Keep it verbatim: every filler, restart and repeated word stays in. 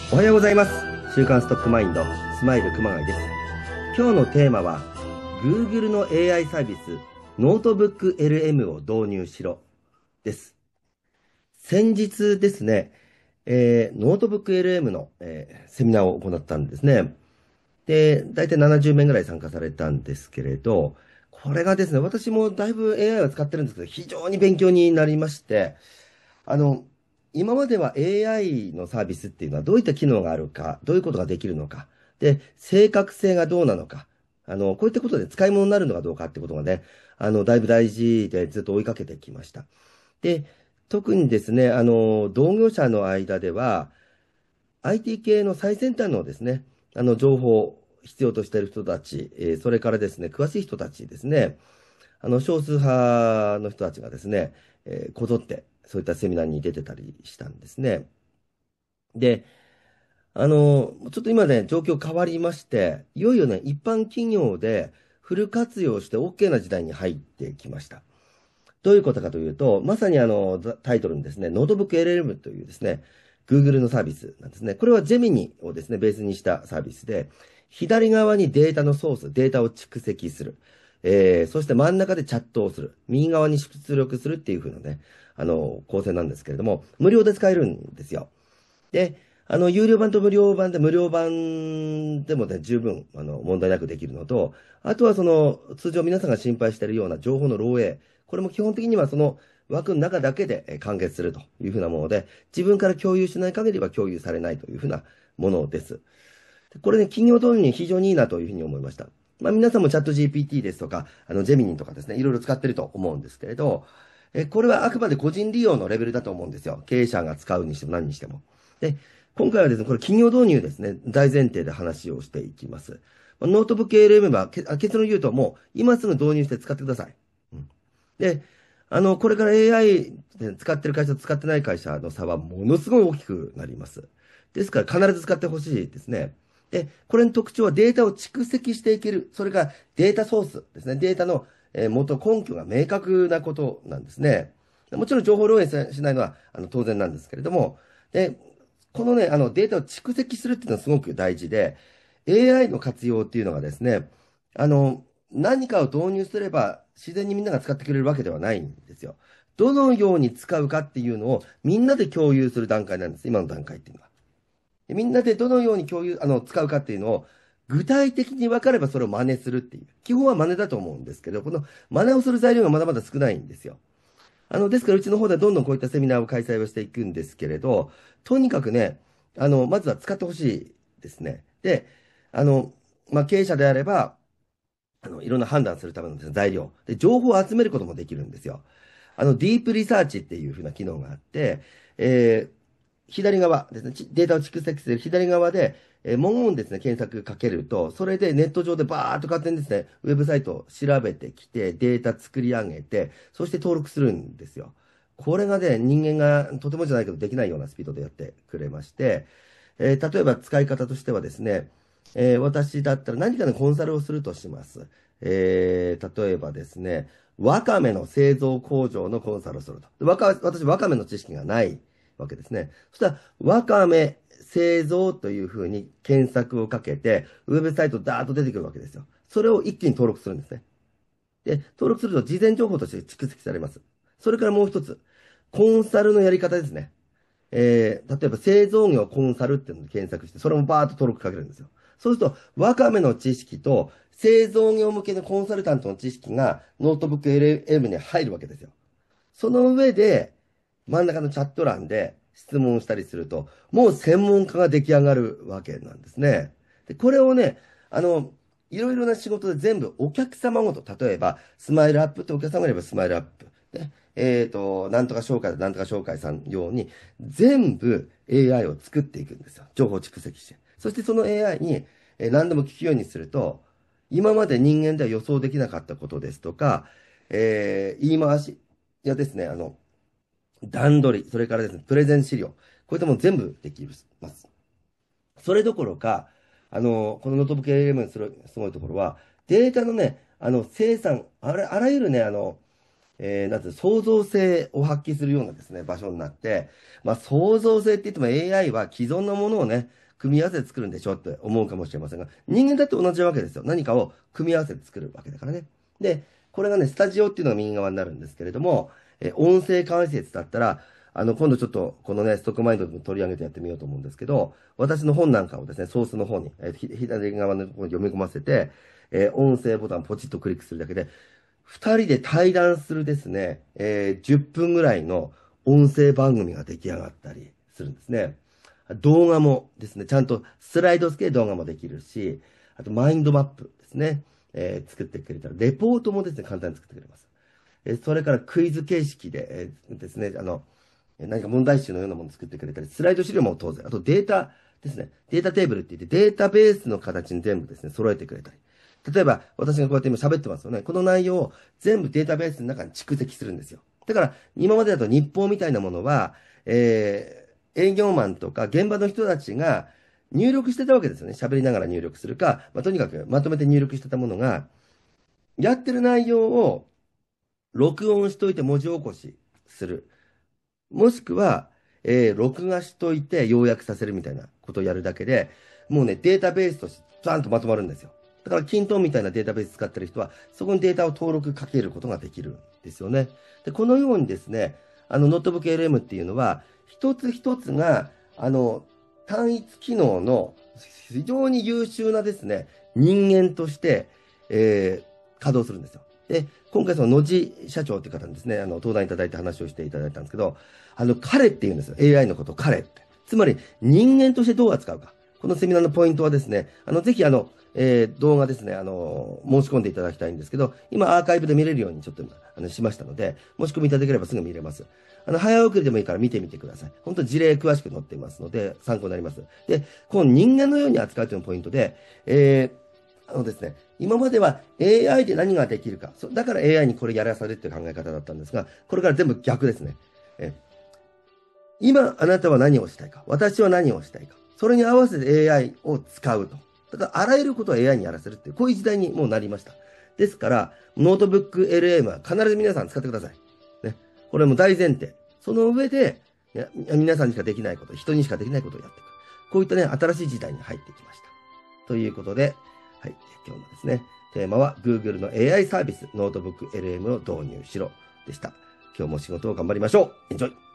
おはようございます。週刊ストックマインド、スマイル熊谷です。今日のテーマは、Google の エーアイ サービス、ノートブック エルエム を導入しろです。先日ですね、えーノートブック エルエム の、えーセミナーを行ったんですね。で、大体ななじゅうめい名ぐらい参加されたんですけれど、これがですね、私もだいぶ エーアイ を使ってるんですけど、非常に勉強になりまして、あの、今までは エーアイ のサービスっていうのはどういった機能があるか、どういうことができるのか、で、正確性がどうなのか、あの、こういったことで使い物になるのかどうかってことがね、あの、だいぶ大事でずっと追いかけてきました。で、特にですね、あの、同業者の間では、アイティー 系の最先端のですね、あの、情報を必要としている人たち、えーそれからですね、詳しい人たちですね、あの、少数派の人たちがですね、えーこぞって、そういったセミナーに出てたりしたんですね。で、あの、ちょっと今ね、状況変わりまして、いよいよね、一般企業でフル活用して オーケー な時代に入ってきました。どういうことかというと、まさにあの、ザタイトルにですね、ノートブック エルエム というですね、Google のサービスなんですね。これはジェミニをですね、ベースにしたサービスで、左側にデータのソース、データを蓄積する。えー、そして真ん中でチャットをする。右側に出力するっていう風なね、あの、構成なんですけれども、無料で使えるんですよ。で、あの、有料版と無料版で、無料版でもね、十分、あの、問題なくできるのと、あとはその、通常皆さんが心配しているような情報の漏洩、これも基本的にはその枠の中だけでえ完結するというふうなもので、自分から共有しない限りは共有されないというふうなものです。これね、企業導入に非常にいいなというふうに思いました。まあ、皆さんもチャット ジーピーティー ですとか、あの、ジェミニとかですね、いろいろ使ってると思うんですけれど、え、これはあくまで個人利用のレベルだと思うんですよ。経営者が使うにしても何にしても。で、今回はですね、これ企業導入ですね、大前提で話をしていきます。まあノートブック エルエム は、けあ結論言うともう、今すぐ導入して使ってください。うん、で、あの、これから エーアイ で使ってる会社と使ってない会社の差はものすごい大きくなります。ですから必ず使ってほしいですね。で、これの特徴はデータを蓄積していける。それがデータソースですね。データのえー元根拠が明確なことなんですね。もちろん情報漏洩しないのはあの当然なんですけれども、で、このね、あのデータを蓄積するっていうのはすごく大事で、エーアイ の活用っていうのがですね、あの、何かを導入すれば自然にみんなが使ってくれるわけではないんですよ。どのように使うかっていうのをみんなで共有する段階なんです。今の段階っていうのは。でみんなでどのように共有、あの、使うかっていうのを、具体的に分かればそれを真似するっていう。基本は真似だと思うんですけど、この真似をする材料がまだまだ少ないんですよ。あの、ですからうちの方ではどんどんこういったセミナーを開催をしていくんですけれど、とにかくね、あの、まずは使ってほしいですね。で、あの、まあ、経営者であれば、あの、いろんな判断するためのですね材料。で、情報を集めることもできるんですよ。あの、ディープリサーチっていう風な機能があって、えー左側ですね、ちデータを蓄積する左側で、えー文言ですね、検索かけると、それでネット上でバーっと勝手にですね、ウェブサイトを調べてきて、データ作り上げて、そして登録するんですよ。これがね、人間がとてもじゃないけどできないようなスピードでやってくれまして、えー例えば使い方としてはですね、えー私だったら何かのコンサルをするとします。えー例えばですね、ワカメの製造工場のコンサルをすると。でわか私、ワカメの知識がないわけですね。そしたら、ワカメ製造というふうに検索をかけて、ウェブサイトダーッと出てくるわけですよ。それを一気に登録するんですね。で、登録すると事前情報として蓄積されます。それからもう一つ、コンサルのやり方ですね。えー、例えば製造業コンサルっていうのを検索して、それもバーッと登録かけるんですよ。そうすると、ワカメの知識と製造業向けのコンサルタントの知識がノートブック エルエム に入るわけですよ。その上で、真ん中のチャット欄で質問したりすると、もう専門家が出来上がるわけなんですね。で、これをね、あの、いろいろな仕事で全部お客様ごと、例えば、スマイルアップってお客様がいればスマイルアップ。で、えっと、なんとか紹介となんとか紹介さんように、全部 エーアイ を作っていくんですよ。情報蓄積して。そしてその エーアイ に、えー何でも聞くようにすると、今まで人間では予想できなかったことですとか、えー言い回し、いやですね、あの、段取り、それからですね、プレゼン資料、こういったもの全部できます。それどころか、あの、このノートブック エルエム のすごいすごいところは、データのね、あの、生産、あら、あらゆるね、あの、 えー、なんていうの創造性を発揮するようなですね、場所になって、まあ、創造性って言っても エーアイ は既存のものをね、組み合わせて作るんでしょって思うかもしれませんが、人間だって同じわけですよ。何かを組み合わせて作るわけだからね。で、これがね、スタジオっていうのが右側になるんですけれども、えー音声解説だったら、あの、今度ちょっと、このね、ストックマインドでも取り上げてやってみようと思うんですけど、私の本なんかをですね、ソースの方に、えーひ左側のところに読み込ませて、えー音声ボタンをポチッとクリックするだけで、二人で対談するですね、えーじゅっぷんぐらいの音声番組が出来上がったりするんですね。動画もですね、ちゃんとスライド付け動画もできるし、あとマインドマップですね、えー作ってくれたら、レポートもですね、簡単に作ってくれます。えーそれからクイズ形式で、えーですね、あの、何か問題集のようなものを作ってくれたり、スライド資料も当然、あとデータですね、データテーブルって言ってデータベースの形に全部ですね、揃えてくれたり。例えば、私がこうやって今喋ってますよね。この内容を全部データベースの中に蓄積するんですよ。だから、今までだと日報みたいなものは、えー、営業マンとか現場の人たちが入力してたわけですよね。喋りながら入力するか、まあ、とにかくまとめて入力してたものが、やってる内容を録音しといて文字起こしする。もしくは、えー録画しといて要約させるみたいなことをやるだけで、もうね、データベースとしてザーンとまとまるんですよ。だから、キントンみたいなデータベース使ってる人は、そこにデータを登録かけることができるんですよね。で、このようにですね、あの、ノートブック エルエム っていうのは、一つ一つが、あの、単一機能の非常に優秀なですね、人間として、えー稼働するんですよ。で、今回その野地社長っていう方にですね、あの、登壇いただいて話をしていただいたんですけど、あの、彼って言うんですよ。エーアイ のことを彼って。つまり、人間としてどう扱うか。このセミナーのポイントはですね、あの、ぜひあの、えー動画ですね、あの、申し込んでいただきたいんですけど、今アーカイブで見れるようにちょっと、あの、しましたので、申し込みいただければすぐ見れます。あの、早送りでもいいから見てみてください。本当事例詳しく載っていますので、参考になります。で、この人間のように扱うというのがポイントで、えーあのですね、今までは エーアイ で何ができるか。そだから エーアイ にこれやらされるっていう考え方だったんですが、これから全部逆ですね。え今、あなたは何をしたいか。私は何をしたいか。それに合わせて エーアイ を使うと。だから、あらゆることを エーアイ にやらせるっていう、こういう時代にもうなりました。ですから、ノートブック エルエム は必ず皆さん使ってください。ね。これも大前提。その上で、ね皆さんにしかできないこと、人にしかできないことをやっていく。こういったね、新しい時代に入ってきました。ということで、はい、今日のですね、テーマは Google の エーアイ サービス、ノートブック エルエム を導入しろでした。今日も仕事を頑張りましょう。エンジョイ